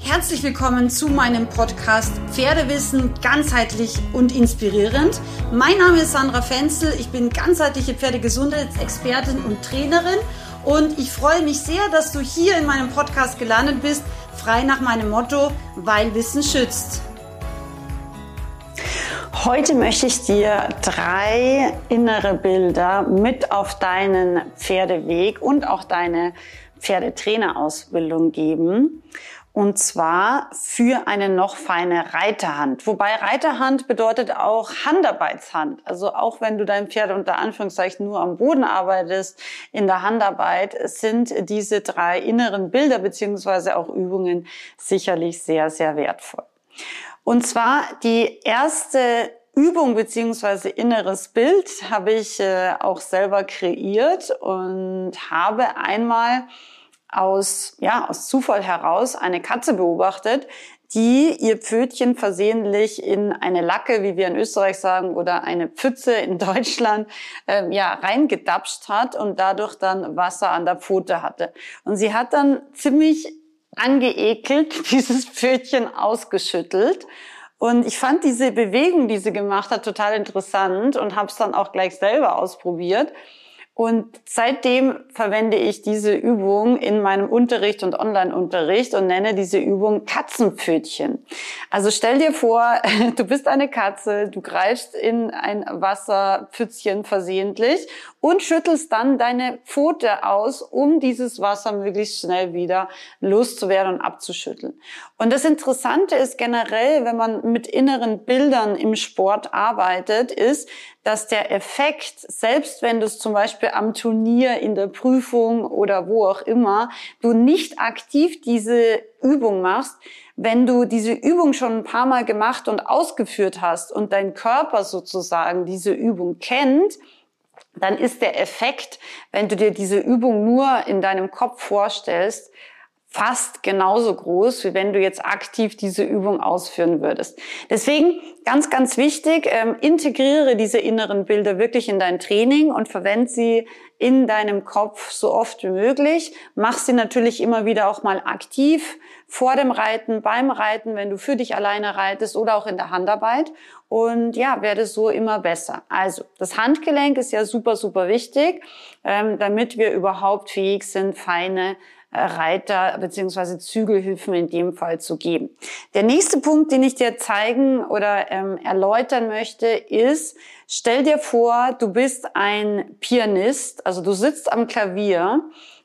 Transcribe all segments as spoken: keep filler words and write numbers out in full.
Herzlich willkommen zu meinem Podcast Pferdewissen ganzheitlich und inspirierend. Mein Name ist Sandra Fenzel, ich bin ganzheitliche Pferdegesundheitsexpertin und Trainerin und ich freue mich sehr, dass du hier in meinem Podcast gelandet bist, frei nach meinem Motto, weil Wissen schützt. Heute möchte ich dir drei innere Bilder mit auf deinen Pferdeweg und auch deine Pferdetrainerausbildung geben. Und zwar für eine noch feine Reiterhand. Wobei Reiterhand bedeutet auch Handarbeitshand. Also auch wenn du dein Pferd unter Anführungszeichen nur am Boden arbeitest, in der Handarbeit sind diese drei inneren Bilder beziehungsweise auch Übungen sicherlich sehr, sehr wertvoll. Und zwar die erste Übung beziehungsweise inneres Bild habe ich äh, auch selber kreiert und habe einmal aus, ja, aus Zufall heraus eine Katze beobachtet, die ihr Pfötchen versehentlich in eine Lacke, wie wir in Österreich sagen, oder eine Pfütze in Deutschland, ähm, ja, reingedapscht hat und dadurch dann Wasser an der Pfote hatte. Und sie hat dann ziemlich angeekelt dieses Pfötchen ausgeschüttelt. Und ich fand diese Bewegung, die sie gemacht hat, total interessant und habe es dann auch gleich selber ausprobiert. Und seitdem verwende ich diese Übung in meinem Unterricht und Online-Unterricht und nenne diese Übung Katzenpfötchen. Also stell dir vor, du bist eine Katze, du greifst in ein Wasserpfützchen versehentlich und schüttelst dann deine Pfote aus, um dieses Wasser möglichst schnell wieder loszuwerden und abzuschütteln. Und das Interessante ist generell, wenn man mit inneren Bildern im Sport arbeitet, ist, dass der Effekt, selbst wenn du es zum Beispiel am Turnier, in der Prüfung oder wo auch immer, du nicht aktiv diese Übung machst, wenn du diese Übung schon ein paar Mal gemacht und ausgeführt hast und dein Körper sozusagen diese Übung kennt, dann ist der Effekt, wenn du dir diese Übung nur in deinem Kopf vorstellst, fast genauso groß, wie wenn du jetzt aktiv diese Übung ausführen würdest. Deswegen ganz, ganz wichtig, ähm, integriere diese inneren Bilder wirklich in dein Training und verwende sie in deinem Kopf so oft wie möglich. Mach sie natürlich immer wieder auch mal aktiv vor dem Reiten, beim Reiten, wenn du für dich alleine reitest oder auch in der Handarbeit. Und ja, werde so immer besser. Also das Handgelenk ist ja super, super wichtig, ähm, damit wir überhaupt fähig sind, feine Reiter bzw. Zügelhilfen in dem Fall zu geben. Der nächste Punkt, den ich dir zeigen oder ähm, erläutern möchte, ist, stell dir vor, du bist ein Pianist, also du sitzt am Klavier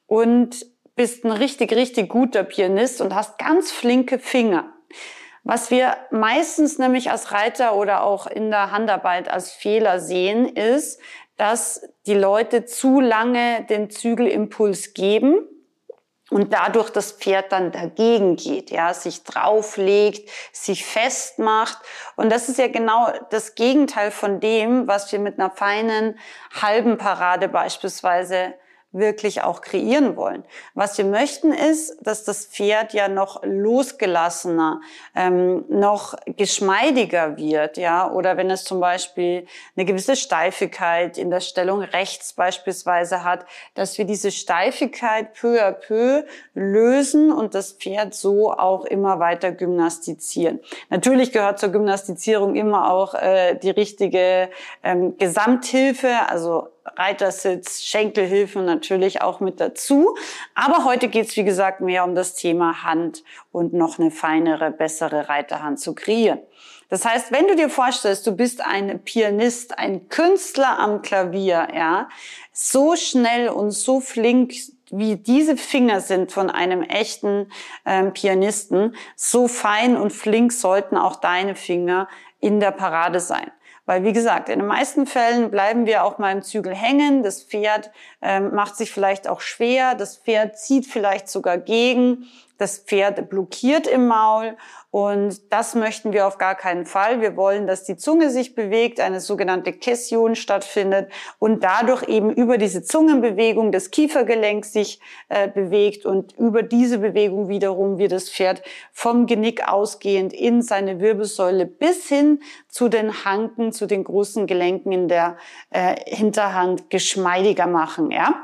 und bist ein richtig, richtig guter Pianist und hast ganz flinke Finger. Was wir meistens nämlich als Reiter oder auch in der Handarbeit als Fehler sehen, ist, dass die Leute zu lange den Zügelimpuls geben und dadurch das Pferd dann dagegen geht, ja, sich drauflegt, sich festmacht. Und das ist ja genau das Gegenteil von dem, was wir mit einer feinen halben Parade beispielsweise wirklich auch kreieren wollen. Was wir möchten ist, dass das Pferd ja noch losgelassener, ähm, noch geschmeidiger wird, ja, oder wenn es zum Beispiel eine gewisse Steifigkeit in der Stellung rechts beispielsweise hat, dass wir diese Steifigkeit peu à peu lösen und das Pferd so auch immer weiter gymnastizieren. Natürlich gehört zur Gymnastizierung immer auch äh, die richtige ähm, Gesamthilfe, also Reitersitz, Schenkelhilfen natürlich auch mit dazu. Aber heute geht es, wie gesagt, mehr um das Thema Hand und noch eine feinere, bessere Reiterhand zu kreieren. Das heißt, wenn du dir vorstellst, du bist ein Pianist, ein Künstler am Klavier, ja, so schnell und so flink, wie diese Finger sind von einem echten ähm, Pianisten, so fein und flink sollten auch deine Finger in der Parade sein. Weil, wie gesagt, in den meisten Fällen bleiben wir auch mal im Zügel hängen. Das Pferd ähm, macht sich vielleicht auch schwer. Das Pferd zieht vielleicht sogar gegen. Das Pferd blockiert im Maul. Und das möchten wir auf gar keinen Fall. Wir wollen, dass die Zunge sich bewegt, eine sogenannte Kässion stattfindet und dadurch eben über diese Zungenbewegung das Kiefergelenk sich äh, bewegt und über diese Bewegung wiederum wir das Pferd vom Genick ausgehend in seine Wirbelsäule bis hin zu den Hanken, zu den großen Gelenken in der äh, Hinterhand geschmeidiger machen, ja.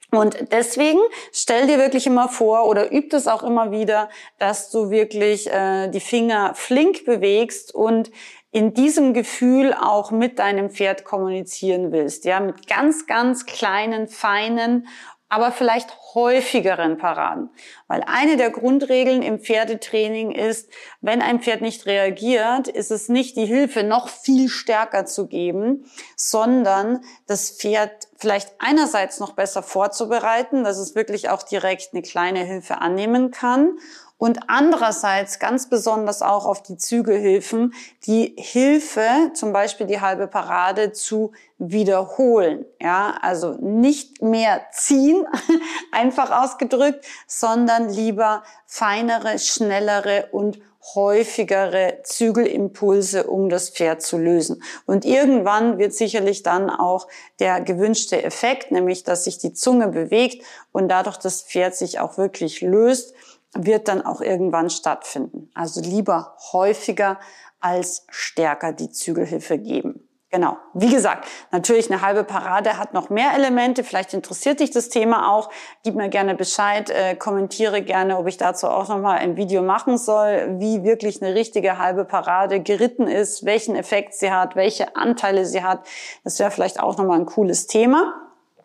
Und deswegen stell dir wirklich immer vor oder üb es auch immer wieder, dass du wirklich äh, die Finger flink bewegst und in diesem Gefühl auch mit deinem Pferd kommunizieren willst, ja, mit ganz, ganz kleinen, feinen, aber vielleicht häufigeren Paraden. Weil eine der Grundregeln im Pferdetraining ist, wenn ein Pferd nicht reagiert, ist es nicht die Hilfe, noch viel stärker zu geben, sondern das Pferd vielleicht einerseits noch besser vorzubereiten, dass es wirklich auch direkt eine kleine Hilfe annehmen kann, und andererseits ganz besonders auch auf die Zügelhilfen, die Hilfe, zum Beispiel die halbe Parade, zu wiederholen. Ja, also nicht mehr ziehen, einfach ausgedrückt, sondern lieber feinere, schnellere und häufigere Zügelimpulse, um das Pferd zu lösen. Und irgendwann wird sicherlich dann auch der gewünschte Effekt, nämlich dass sich die Zunge bewegt und dadurch das Pferd sich auch wirklich löst, wird dann auch irgendwann stattfinden. Also lieber häufiger als stärker die Zügelhilfe geben. Genau. Wie gesagt, natürlich eine halbe Parade hat noch mehr Elemente. Vielleicht interessiert dich das Thema auch. Gib mir gerne Bescheid, äh, kommentiere gerne, ob ich dazu auch nochmal ein Video machen soll, wie wirklich eine richtige halbe Parade geritten ist, welchen Effekt sie hat, welche Anteile sie hat. Das wäre vielleicht auch nochmal ein cooles Thema.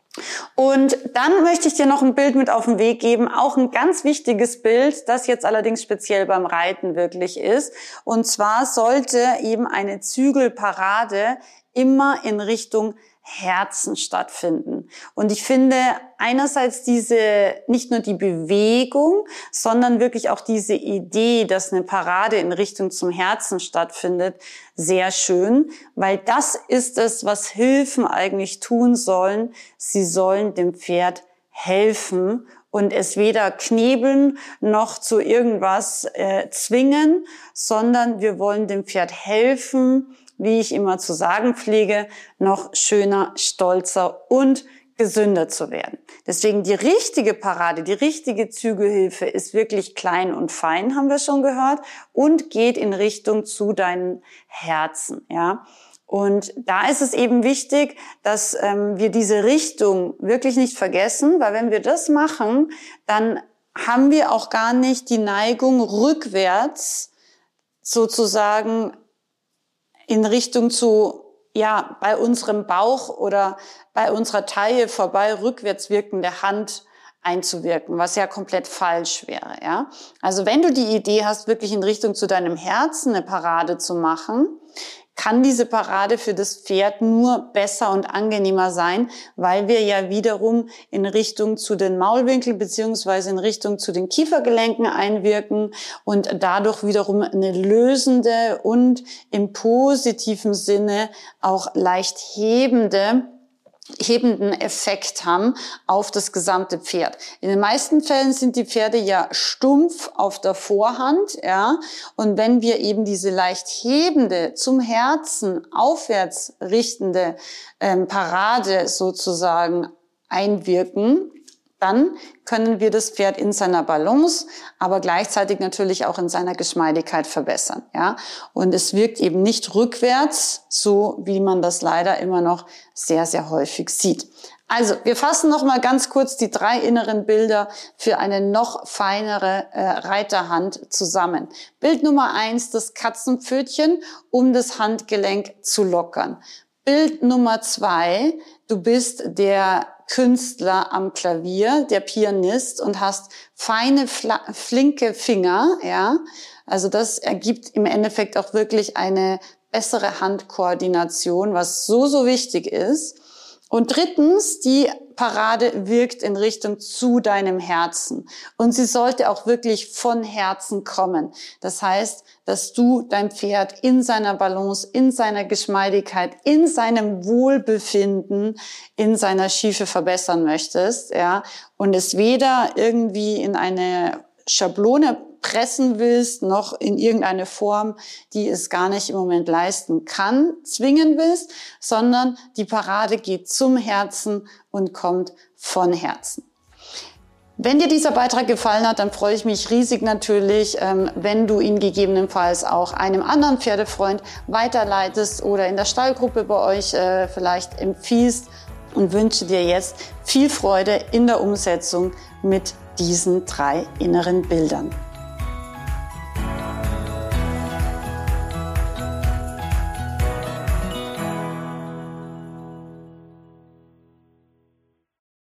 Und dann möchte ich dir noch ein Bild mit auf den Weg geben, auch ein ganz wichtiges Bild, das jetzt allerdings speziell beim Reiten wirklich ist. Und zwar sollte eben eine Zügelparade immer in Richtung Herzen stattfinden. Und ich finde einerseits diese, nicht nur die Bewegung, sondern wirklich auch diese Idee, dass eine Parade in Richtung zum Herzen stattfindet, sehr schön, weil das ist es, was Hilfen eigentlich tun sollen. Sie sollen dem Pferd helfen und es weder knebeln noch zu irgendwas äh, zwingen, sondern wir wollen dem Pferd helfen, wie ich immer zu sagen pflege, noch schöner, stolzer und gesünder zu werden. Deswegen die richtige Parade, die richtige Zügelhilfe ist wirklich klein und fein, haben wir schon gehört, und geht in Richtung zu deinem Herzen, ja. Und da ist es eben wichtig, dass ähm, wir diese Richtung wirklich nicht vergessen, weil wenn wir das machen, dann haben wir auch gar nicht die Neigung, rückwärts sozusagen in Richtung zu, ja, bei unserem Bauch oder bei unserer Taille vorbei rückwärts wirkende Hand einzuwirken, was ja komplett falsch wäre, ja. Also wenn du die Idee hast, wirklich in Richtung zu deinem Herzen eine Parade zu machen, kann diese Parade für das Pferd nur besser und angenehmer sein, weil wir ja wiederum in Richtung zu den Maulwinkeln beziehungsweise in Richtung zu den Kiefergelenken einwirken und dadurch wiederum eine lösende und im positiven Sinne auch leicht hebende hebenden Effekt haben auf das gesamte Pferd. In den meisten Fällen sind die Pferde ja stumpf auf der Vorhand, ja. Und wenn wir eben diese leicht hebende, zum Herzen aufwärts richtende ähm, Parade sozusagen einwirken, dann können wir das Pferd in seiner Balance, aber gleichzeitig natürlich auch in seiner Geschmeidigkeit verbessern, ja. Und es wirkt eben nicht rückwärts, so wie man das leider immer noch sehr, sehr häufig sieht. Also, wir fassen noch mal ganz kurz die drei inneren Bilder für eine noch feinere äh, Reiterhand zusammen. Bild Nummer eins, das Katzenpfötchen, um das Handgelenk zu lockern. Bild Nummer zwei, du bist der Künstler am Klavier, der Pianist, und hast feine, flinke Finger, ja. Also das ergibt im Endeffekt auch wirklich eine bessere Handkoordination, was so, so wichtig ist. Und drittens, die Parade wirkt in Richtung zu deinem Herzen. Und sie sollte auch wirklich von Herzen kommen. Das heißt, dass du dein Pferd in seiner Balance, in seiner Geschmeidigkeit, in seinem Wohlbefinden, in seiner Schiefe verbessern möchtest, ja. Und es weder irgendwie in eine Schablone pressen willst, noch in irgendeine Form, die es gar nicht im Moment leisten kann, zwingen willst, sondern die Parade geht zum Herzen und kommt von Herzen. Wenn dir dieser Beitrag gefallen hat, dann freue ich mich riesig natürlich, wenn du ihn gegebenenfalls auch einem anderen Pferdefreund weiterleitest oder in der Stallgruppe bei euch vielleicht empfiehlst. und wünsche dir jetzt viel Freude in der Umsetzung mit diesen drei inneren Bildern.